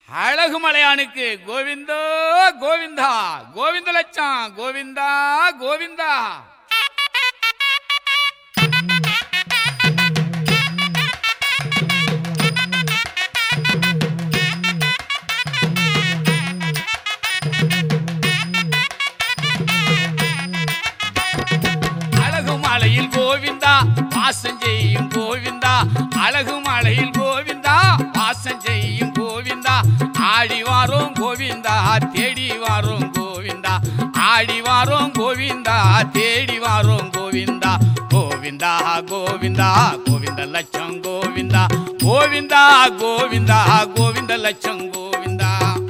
அழகுமலையானுக்கு கோவிந்தோ கோவிந்தா, கோவிந்த லட்சம் கோவிந்தா கோவிந்தா. அழகுமலையில் கோவிந்தா வாசம் செய்யும் கோவிந்தா, அழகுமலையில் கோவிந்தா வாசம் செய்யும் கோவிந்தா. ஆடி வாரோம் கோவிந்தா தேடி வாரோம் கோவிந்தா, ஆடி வாரோம் கோவிந்தா தேடி வாரோம் கோவிந்தா. கோவிந்தா கோவிந்தா கோவிந்த லட்சம் கோவிந்தா, கோவிந்தா கோவிந்தா கோவிந்த லட்சம் கோவிந்தா.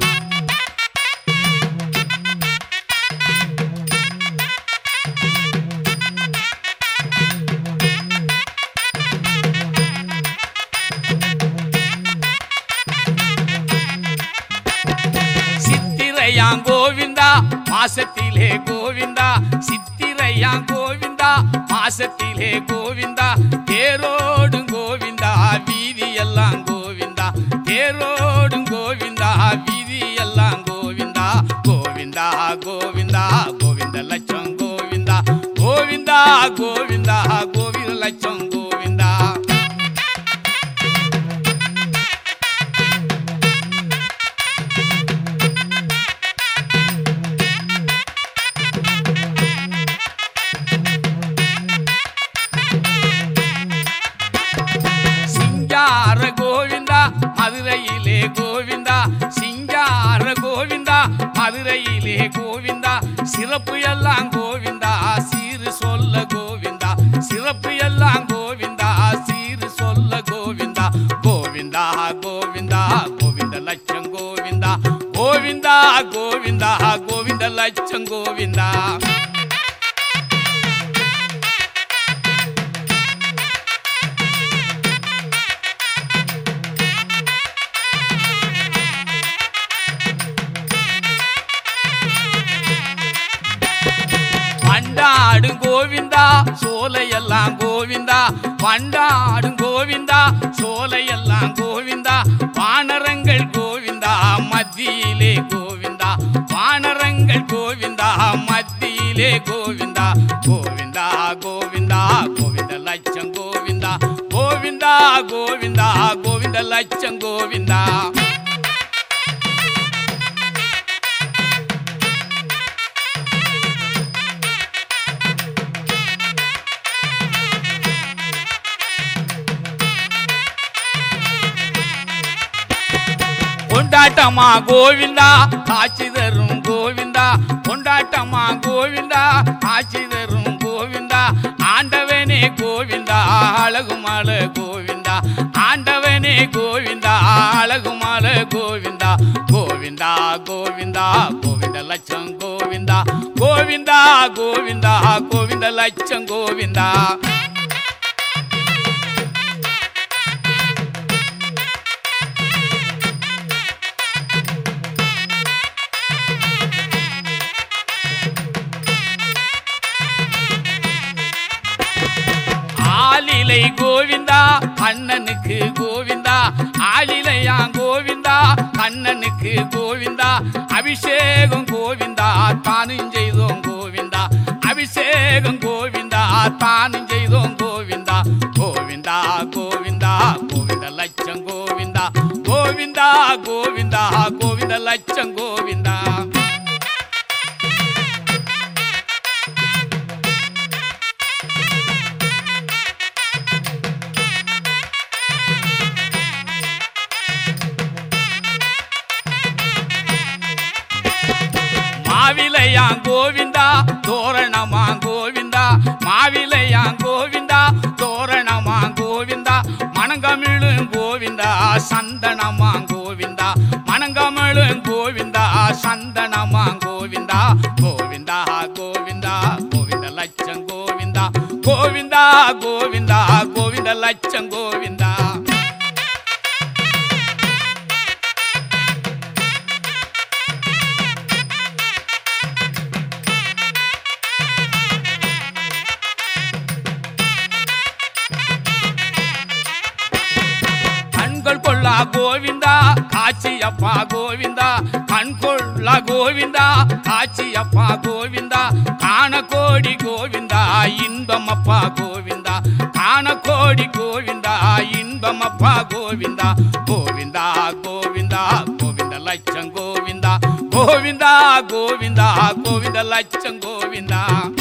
சித்திரையாங் கோவிந்தா மாசத்திலே கோவிந்தா, சித்திரையாங் கோவிந்தா மாசத்திலே கோவிந்தா. தேரோடும் கோவிந்தா வீதி எல்லாம் கோவிந்தா, தேரோடும் கோவிந்தா வீதி எல்லாம் கோவிந்தா. கோவிந்தா கோவிந்தா கோவிந்த லட்சம் கோவிந்தா, கோவிந்தா கோவிந்தா கோவிந்த லட்சம் கோவிந்தா. சிங்கார கோவிந்தா மதுரையிலே கோவிந்தா, சிங்கார கோவிந்தா மதுரையிலே கோவிந்தா. சிறப்பு எல்லாம் கோவிந்தா சீரு சொல்ல கோவிந்தா, சிறப்பு எல்லாம் கோவிந்தா சீரு சொல்ல கோவிந்தா. கோவிந்தா கோவிந்தா கோவிந்த லட்சம் கோவிந்தா, கோவிந்தா கோவிந்தா கோவிந்த லட்சம் கோவிந்தா. வண்டாடும் கோவிந்தா சோலையெல்லாம் கோவிந்தா, வண்டாடும் கோவிந்தா சோலையெல்லாம் கோவிந்தா. வானரங்கள் கோவிந்தா மத்தியிலே கோவிந்தா, வானரங்கள் கோவிந்தா மத்தியிலே கோவிந்தா. கோவிந்தா கோவிந்தா கோவிந்த லட்சம் கோவிந்தா, கோவிந்தா கோவிந்தா கோவிந்த லட்சம் கோவிந்தா. கொண்டாட்டமா கோவிந்தா காட்சி தரும் கோவிந்தா, கொண்டாட்டமா கோவிந்தா காட்சி தரும் கோவிந்தா. ஆண்டவனே கோவிந்தா அழகுமலை கோவிந்தா, ஆண்டவனே கோவிந்தா அழகுமலை கோவிந்தா. கோவிந்தா கோவிந்தா கோவிந்த லட்சம் கோவிந்தா, கோவிந்தா கோவிந்தா கோவிந்த லட்சம் கோவிந்தா. ஆலிலை கோவிந்தா கண்ணனுக்கு கோவிந்தா, ஆலிலையா கோவிந்தா கண்ணனுக்கு கோவிந்தா. அபிஷேகம் கோவிந்தா தானும் செய்தோம் கோவிந்தா, அபிஷேகம் கோவிந்தா தானும் செய்தோம் கோவிந்தா. கோவிந்தா கோவிந்தா கோவிந்த லட்சம் கோவிந்தா, கோவிந்தா கோவிந்தா கோவிந்த லட்சம் கோவிந்தா. மாவிலையா கோவிந்தா தோரணமா கோவிந்தா, மாவிலையா கோவிந்தா தோரணமா கோவிந்தா. மணங்கமிழும் கோவிந்தா சந்தனமா கோவிந்தா, மணங்கமிழும் கோவிந்தா சந்தனமா கோவிந்தா. கோவிந்தா கோவிந்தா கோவிந்த லட்சம் கோவிந்தா, கோவிந்தா கோவிந்தா கோவிந்த லட்சம் கோவிந்தா. கோவிந்தா காட்சியப்பா கோவிந்தா கண்கொள்ள கோவிந்தா காட்சியப்பா கோவிந்தா காணக்கோடி கோவிந்தா இன்பமப்பா கோவிந்தா காணக்கோடி கோவிந்தா இன்பமப்பா கோவிந்தா கோவிந்தா கோவிந்தா கோவிந்த லட்சம் கோவிந்தா கோவிந்தா கோவிந்தா கோவிந்த லட்சம் கோவிந்தா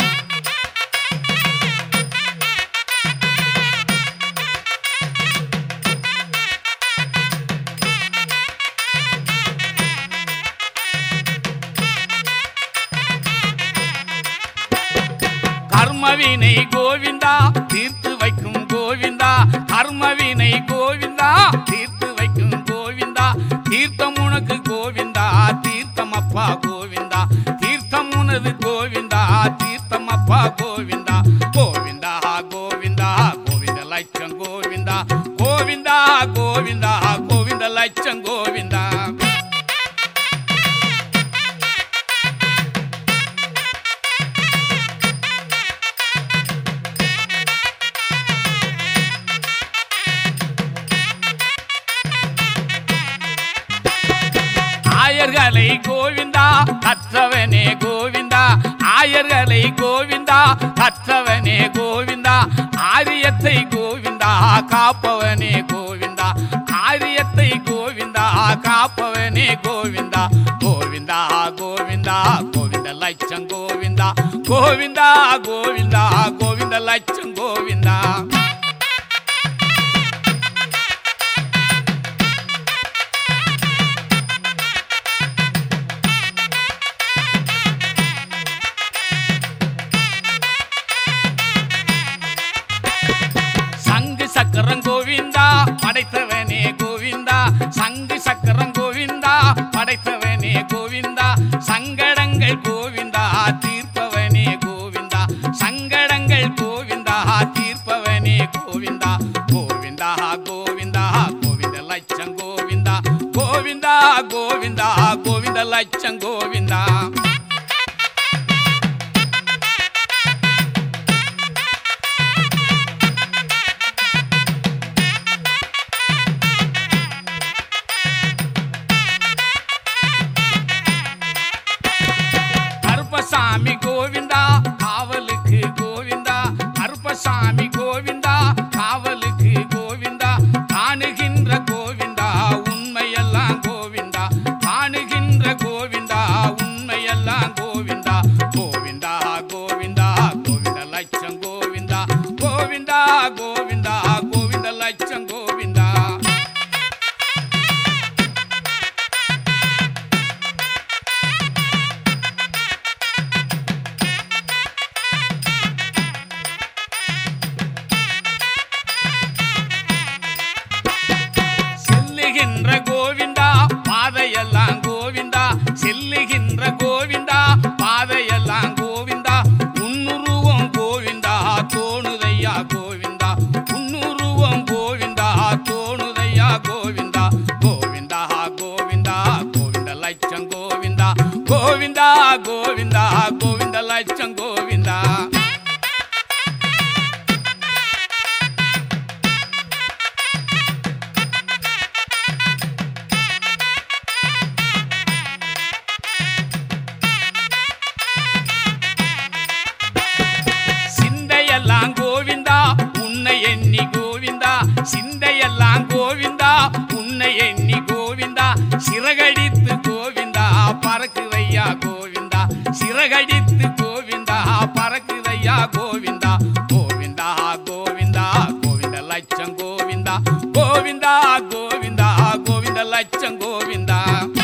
கர்மவினை கோவிந்தா தீர்த்து வைக்கும் கோவிந்தா கர்மவினை கோவிந்தா தீர்த்து வைக்கும் கோவிந்தா தீர்த்தம் உனக்கு கோவிந்தா தீர்த்தம் அப்பா கோவிந்தா தீர்த்தம் உனது கோவிந்தா தீர்த்தம் அப்பா கோவிந்தா கோவிந்தா கோவிந்தா கோவிந்த லட்சம் கோவிந்தா கோவிந்தா கோவிந்தா கோவிந்த லட்சம் கோவிந்தா ஆயர்களை கோவிந்தா கற்றவனே கோவிந்தா ஆயர்களை கோவிந்தா கற்றவனே கோவிந்தா ஆரியத்தை கோவிந்தா காப்பவனே கோவிந்தா ஆரியத்தை கோவிந்தா காப்பவனே கோவிந்தா கோவிந்தா கோவிந்தா கோவிந்த லட்சம் கோவிந்தா கோவிந்தா கோவிந்தா கோவிந்த லட்சம் கோவிந்தா சக்கரம் கோவிந்தா படைத்தவனே கோவிந்தா சங்கு சக்கரம் கோவிந்தா படைத்தவனே கோவிந்தா சங்கடங்கள் கோவிந்தா தீர்ப்பவனே கோவிந்தா சங்கடங்கள் கோவிந்தா தீர்ப்பவனே கோவிந்தா கோவிந்தா கோவிந்தா கோவிந்த லட்சம் கோவிந்தா கோவிந்தா கோவிந்தா கோவிந்த லட்சம் கோவிந்தா கருப்பசாமி கோவிந்தா காவலுக்கு கோவிந்தா கருப்பசாமி கோவிந்தா காவலுக்கு கோவிந்தா காணுகின்ற கோவிந்தா உண்மையெல்லாம் கோவிந்தா காணுகின்ற கோவிந்தா உண்மையெல்லாம் கோவிந்தா கோவிந்தா கோவிந்தா கோவிந்த லட்சம் கோவிந்தா கோவிந்தா கோவிந்தா கோவிந்த லட்சம் கோவிந்தா செல்லுகின்ற கோவிந்தா பாதையெல்லாம் கோவிந்தா செல்லுகின்ற கோவிந்தா பாதையெல்லாம் கோவிந்தா உன்னுருவம் கோவிந்தா தோணுதையா கோவிந்தா உன்னுருவம் கோவிந்தா தோணுதையா கோவிந்தா கோவிந்தா கோவிந்தா கோவிந்த லட்சம் கோவிந்தா கோவிந்தா கோவிந்தா கோவிந்த லட்சம் கோவிந்தா சிந்தையெல்லாம் கோவிந்தா உன்னை எண்ணி கோவிந்தா சிந்தையெல்லாம் கோவிந்தா உன்னை எண்ணி கோவிந்தா சிறகடித்து கோவிந்தா பறக்குதையா கோவிந்தா சிறகடித்து கோவிந்தா பறக்குதையா கோவிந்தா கோவிந்தா கோவிந்தா கோவிந்த லட்சம் கோவிந்தா கோவிந்தா கோவிந்தா கோவிந்த லட்சம் கோவிந்தா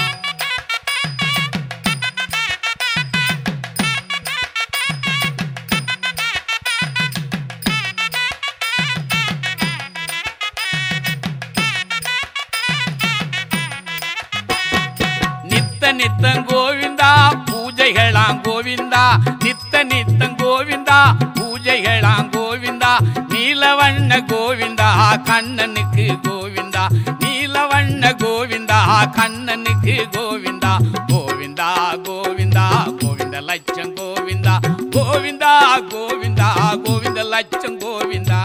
நித்தம் கோவிந்தா பூஜைகளாம் கோவிந்தா நித்தம் கோவிந்தா பூஜைகளாம் கோவிந்தா நீலவண்ண கோவிந்தா கண்ணனுக்கு கோவிந்தா நீலவண்ண கோவிந்தா கண்ணனுக்கு கோவிந்தா கோவிந்தா கோவிந்தா கோவிந்த லட்சம் கோவிந்தா கோவிந்தா கோவிந்தா கோவிந்த லட்சம் கோவிந்தா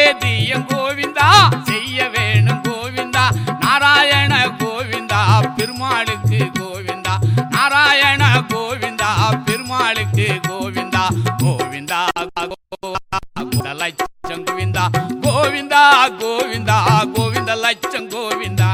நைவேத்தியம் கோவிந்தா செய்ய வேணும் கோவிந்தா நாராயண கோவிந்தா பெருமாளுக்கு கோவிந்தா நாராயண கோவிந்தா பெருமாளுக்கு கோவிந்தா கோவிந்தா கோவிந்த லட்சம் கோவிந்தா கோவிந்தா கோவிந்தா கோவிந்த லட்சம் கோவிந்தா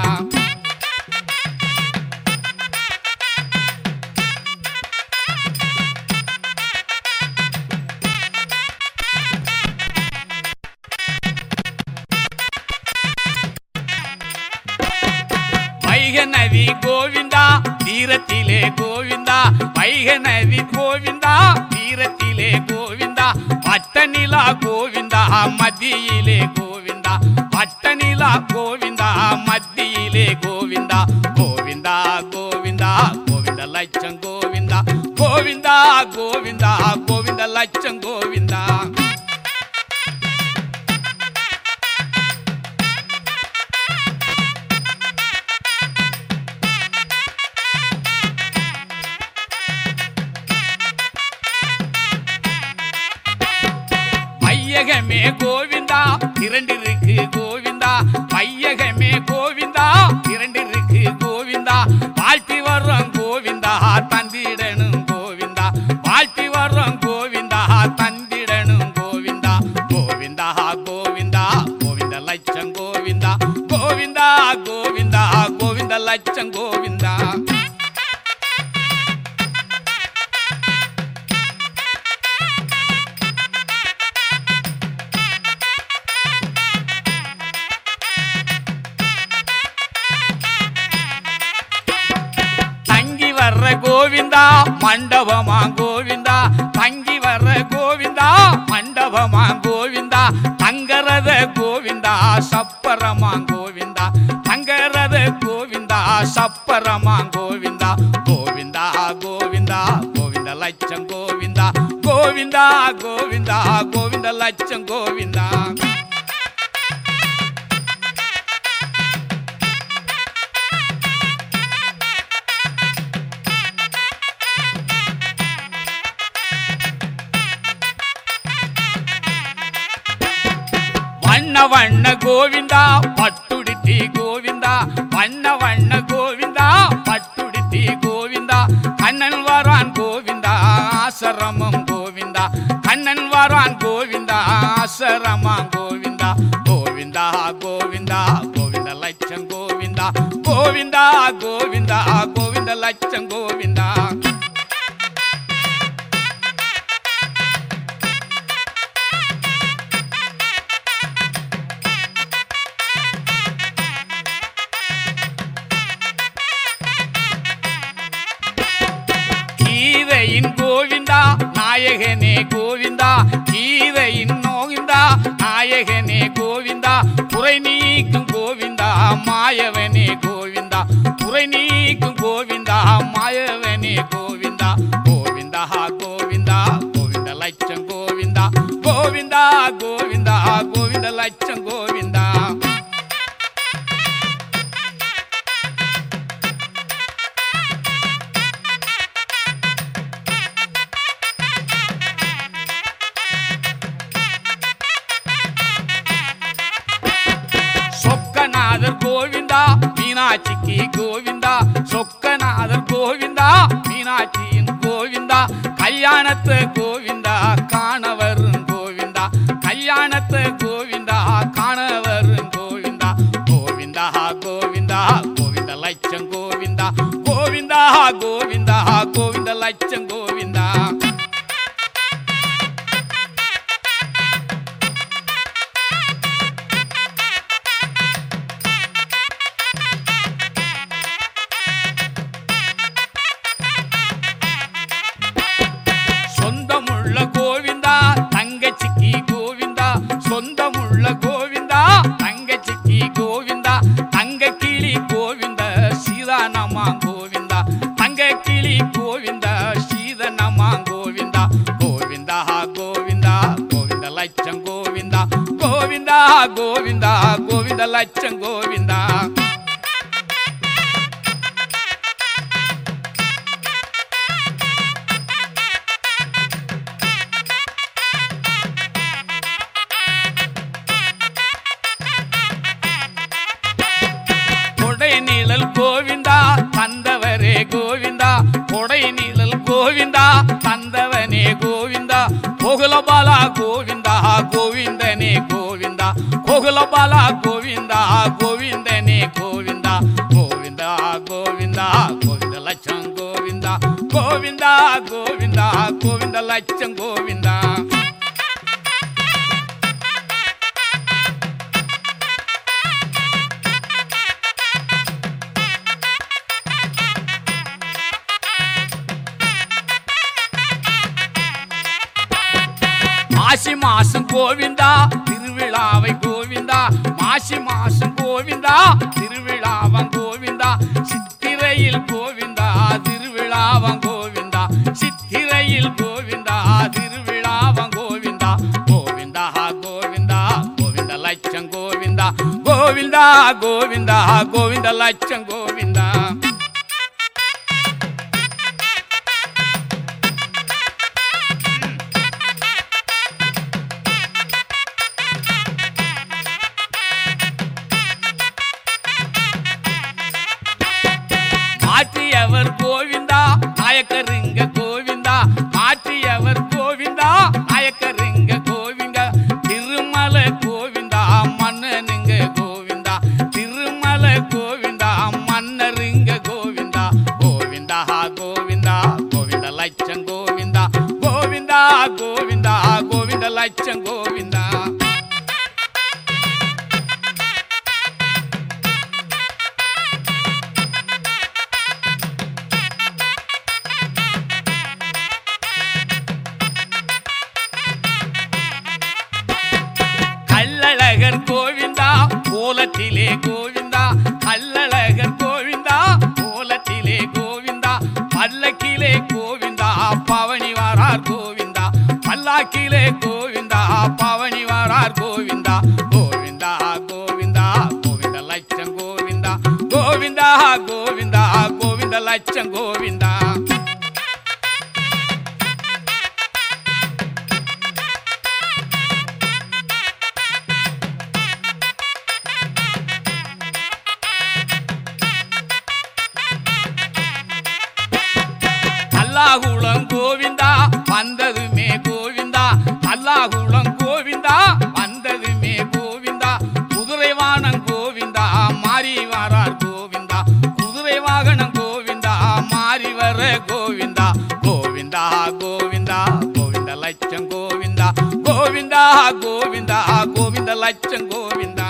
வைகநதி கோவிந்தா தீரத்திலே கோவிந்தா வைகநதி கோவிந்தா தீரத்திலே கோவிந்தா பட்டநிலா கோவிந்தா மத்தியிலே கோவிந்தா பட்டநிலா கோவிந்தா மத்தியிலே கோவிந்தா கோவிந்தா கோவிந்தா கோவிந்த லட்சம் கோவிந்தா கோவிந்தா கோவிந்தா கோவிந்த லட்சம் கோவிந்தா வையகமே கோவிந்தா இரண்டிருக்கு கோவிந்தா வையகமே கோவிந்தா இரண்டிருக்கு கோவிந்தா வாழ்த்தி வர்றோம் கோவிந்தா தந்திடனும் கோவிந்தா வாழ்த்தி வர்றோம் கோவிந்தா தந்திடனும் கோவிந்தா கோவிந்தா கோவிந்தா கோவிந்த லட்சம் கோவிந்தா கோவிந்தா கோவிந்தா கோவிந்த லட்சம் கோவிந்தா வர்ற கோவிந்தா மண்டபமா கோவிந்தா தங்கி வர்ற கோவிந்தா மண்டபமா கோவிந்தா தங்கரத கோவிந்தா சப்பரமா கோவிந்தா தங்கரத கோவிந்தா சப்பரமா கோவிந்தா கோவிந்தா கோவிந்தா கோவிந்த லட்சம் கோவிந்தா கோவிந்தா கோவிந்தா கோவிந்த லட்சம் கோவிந்தா வண்ண வண்ண கோவிந்தா பட்டுடுத்தி கோவிந்தா வண்ண வண்ண கோவிந்தா பட்டுடுத்தி கோவிந்தா கண்ணன் வரான் கோவிந்தா ஆசரமம் கோவிந்தா கண்ணன் வரான் கோவிந்தா ஆசரமம் கோவிந்தா கோவிந்தா கோவிந்தா கோவிந்த லட்சம் கோவிந்தா கோவிந்தா கோவிந்தா கோவிந்த லட்சம் கோவிந்தா கீதையின் கோவிந்தா நாயகனே கோவிந்தா கீதையின் நோவிந்தா நாயகனே கோவிந்தா குறை நீக்கும் கோவிந்தா மாயவனே கோவிந்தா குறை நீக்கும் கோவிந்தா மாயவனே கோவிந்தா கோவிந்தா கோவிந்தா கோவிந்த லட்சம் கோவிந்தா கோவிந்தா கோவிந்தா கோவிந்த லட்சம் கோவிந்தா சொக்கநாதர் கோவிந்தா மீனாட்சிக்கு கோவிந்தா சொக்கநாதர் கோவிந்தா மீனாட்சியின் கோவிந்தா கல்யாணத்து கோவிந்தா காணவரும் கோவிந்தா கல்யாணத்து கோவிந்தா காணவரும் கோவிந்தா கோவிந்தா கோவிந்தா கோவிந்த லட்சம் கோவிந்தா கோவிந்தா கோவிந்தா கோவிந்த லட்சம் கோவிந்தா சொந்தமுள்ள கோவிந்தா தங்கச்சிக்கு கோவிந்தா சொந்தமுள்ள கோவிந்தா தங்கச்சிக்கு கோவிந்தா தங்க கிளி கோவிந்தா சீதானமா கோவிந்தா தங்க கிளி கோவிந்தா சீதனமா கோவிந்தா கோவிந்தா கோவிந்தா கோவிந்த லட்சம் கோவிந்தா கோவிந்தா கோவிந்தா கோவிந்த லட்சம் கோவிந்தா கோவிந்தா தந்தவரே கோவிந்தா கொடை நிழல் கோவிந்தா தந்தவனே கோவிந்தா கோகுலபாலா கோவிந்தா கோவிந்தனே கோவிந்தா கோகுலபாலா கோவிந்தா கோவிந்தனே கோவிந்தா கோவிந்தா கோவிந்தா கோவிந்த லட்சம் கோவிந்தா கோவிந்தா கோவிந்தா கோவிந்த லட்சம் கோவிந்தா மாசி மாசம் கோவிந்தா திருவிழாவை கோவிந்தா மாசி மாசம் கோவிந்தா திருவிழாவன் கோவிந்தா சித்திரையில் கோவிந்தா திருவிழாவன் கோவிந்தா சித்திரையில் கோவிந்தா திருவிழாவன் கோவிந்தா கோவிந்தா கோவிந்தா கோவிந்த லட்சம் கோவிந்தா கோவிந்தா கோவிந்தா கோவிந்த லட்சம் கோவிந்தா மாற்றியவர் கோவிந்தா நாயக்கருங்க கோவிந்தா மாற்றியவர் கோவிந்தா நாயக்கருங்க கோவிந்தா திருமல கோவிந்தா மன்னனுங்க கோவிந்தா திருமல கோவிந்தா மன்னருங்க கோவிந்தா கோவிந்தா கோவிந்தா கோவிந்த லட்சம் கோவிந்தா கோவிந்தா கோவிந்தா கோவிந்த லட்சம் கோவிந்தா கல்லழகர் கோவிந்தா கோலத்திலே கோவிந்தா கல்லழகர் கோவிந்தா கோலத்திலே கோவிந்தா பல்லக்கிலே கோவிந்தா பவனி வாரார் கோவிந்தா பல்லாக்கிலே கோவிந்தா பவனி வாரார் கோவிந்தா கோவிந்தா கோவிந்தா கோவிந்த லட்சம் கோவிந்தா கோவிந்தா கோவிந்தா கோவிந்த லட்சம் கோவிந்தா அல்லாஹுளம் கோவிந்தா வந்ததுமே கோவிந்தா அல்லாஹுளம் கோவிந்தா வந்ததுமே கோவிந்தா குதிரை வாகனம் கோவிந்தா மாறி வரார் கோவிந்தா குதிரை வாகனம் கோவிந்தா மாறி வர கோவிந்தா கோவிந்தா கோவிந்தா கோவிந்த லட்சம் கோவிந்தா கோவிந்தா கோவிந்தா கோவிந்த லட்சம் கோவிந்தா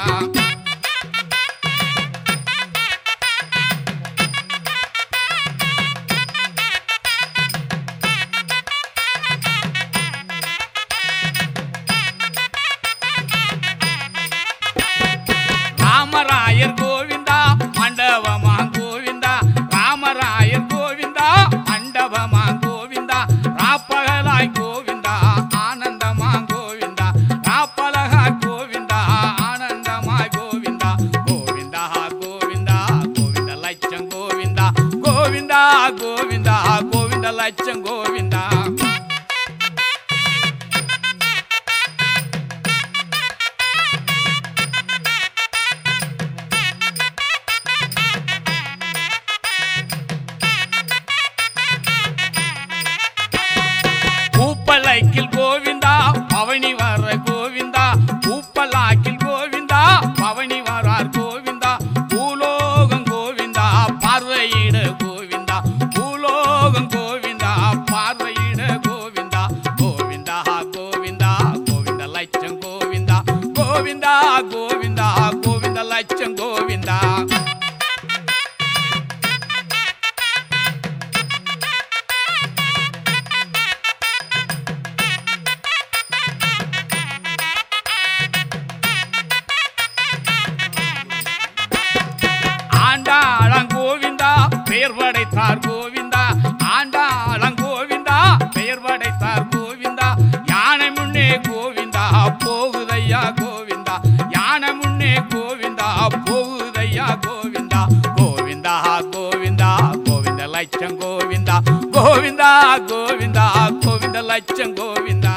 ராமராயர் கோவிந்தா மண்டபமா கோவிந்தா ராமராயர் கோவிந்தா மண்டபமா கோவிந்தா ராப்பகலாய் கோவிந்தா ஆனந்தமா கோவிந்தா ராப்பலகா கோவிந்தா ஆனந்தமாய் கோவிந்தா கோவிந்தா கோவிந்தா கோவிந்த லட்சம் கோவிந்தா கோவிந்தா கோவிந்தா கோவிந்த லட்சம் கோவிந்தா பூப்பலாக்கில் கோவிந்தா பவனி வர கோவிந்தா பூப்பலாக்கில் கோவிந்தா பவனி வரார் கோவிந்தா பூலோகம் கோவிந்தா பார்வையிட கோவிந்தா பூலோகம் கோவிந்தா பார்வையிட கோவிந்தா கோவிந்தா கோவிந்தா கோவிந்த லட்சம் கோவிந்தா கோவிந்தா கோவிந்தா கோவிந்த லட்சம் கோவிந்தா ஆண்டாளம் கோவிந்தா பெயர் படைத்தார் கோவிந்தா ஆண்டாளம் கோவிந்தா பெயர் படைத்தார் கோவிந்தா யானை முன்னே கோவிந்தா போகுதையா கோவிந்தா யானை முன்னே கோவிந்தா போகுதையா கோவிந்தா கோவிந்தா கோவிந்தா கோவிந்த லட்சம் கோவிந்தா கோவிந்தா கோவிந்தா கோவிந்த லட்சம் கோவிந்தா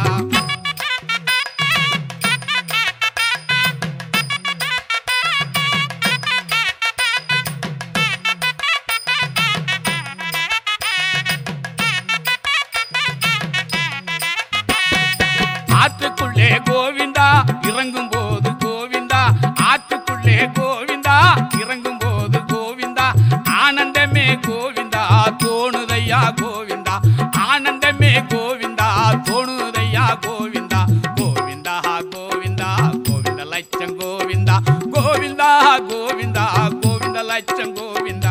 கோவிந்தா கோவிந்தா கோவிந்தா கோவிந்த லட்சம் கோவிந்தா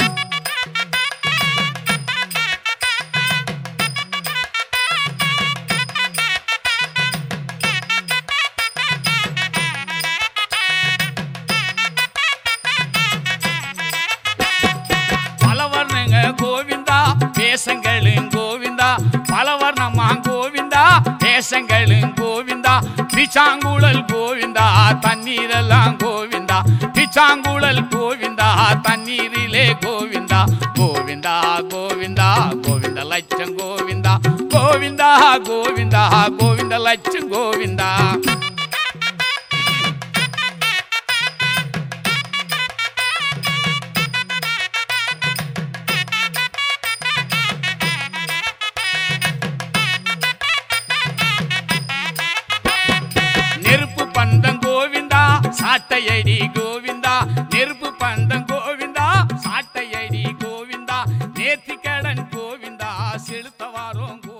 கோவிந்தா தேசங்களும் கோவிந்தா பலவர்ணமா கோவிந்தா தேசங்களும் கோவிந்தா பிச்சாங்குழல் கோவிந்தா தண்ணீரெல்லாம் கோவிந்தா பிச்சாங்குழல் கோவிந்தா தண்ணீரிலே கோவிந்தா கோவிந்தா கோவிந்தா கோவிந்த லட்சம் கோவிந்தா கோவிந்தா கோவிந்தா கோவிந்த லட்சம் கோவிந்தா பந்தம் கோவிந்தா சாட்டையடி கோவிந்தா நெருப்பு பந்தம் கோவிந்தா சாட்டையடி கோவிந்தா நேர்த்திக்கடன் கோவிந்தா செலுத்த வாரோம்